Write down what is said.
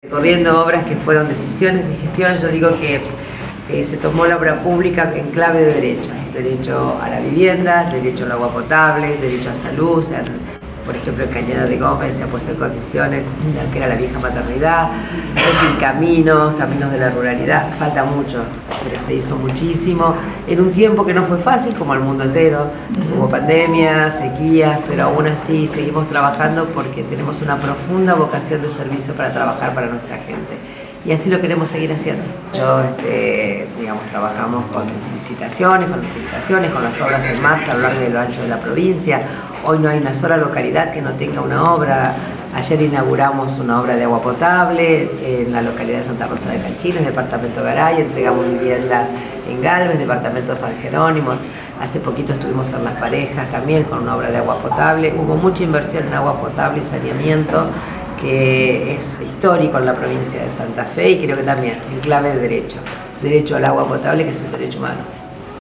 Corriendo obras que fueron decisiones de gestión, yo digo que se tomó la obra pública en clave de derechos, derecho a la vivienda, derecho al agua potable, derecho a salud, por ejemplo en Cañada de Gómez se ha puesto en condiciones lo que era la vieja maternidad, en fin, caminos de la ruralidad, falta mucho, pero se hizo muchísimo, en un tiempo que no fue fácil como el mundo entero, hubo pandemias, sequías, pero aún así seguimos trabajando porque tenemos una profunda vocación de servicio para trabajar para nuestra gente. Y así lo queremos seguir haciendo. Trabajamos con licitaciones, con licitaciones, con las obras en marcha a lo largo y a lo ancho de la provincia. Hoy no hay una sola localidad que no tenga una obra. Ayer inauguramos una obra de agua potable en la localidad de Santa Rosa de Canchines, departamento Garay. Entregamos viviendas en Galvez, departamento San Jerónimo. Hace poquito estuvimos en Las Parejas también con una obra de agua potable. Hubo mucha inversión en agua potable y saneamiento, que es histórico en la provincia de Santa Fe y creo que también en clave de derecho al agua potable, que es un derecho humano.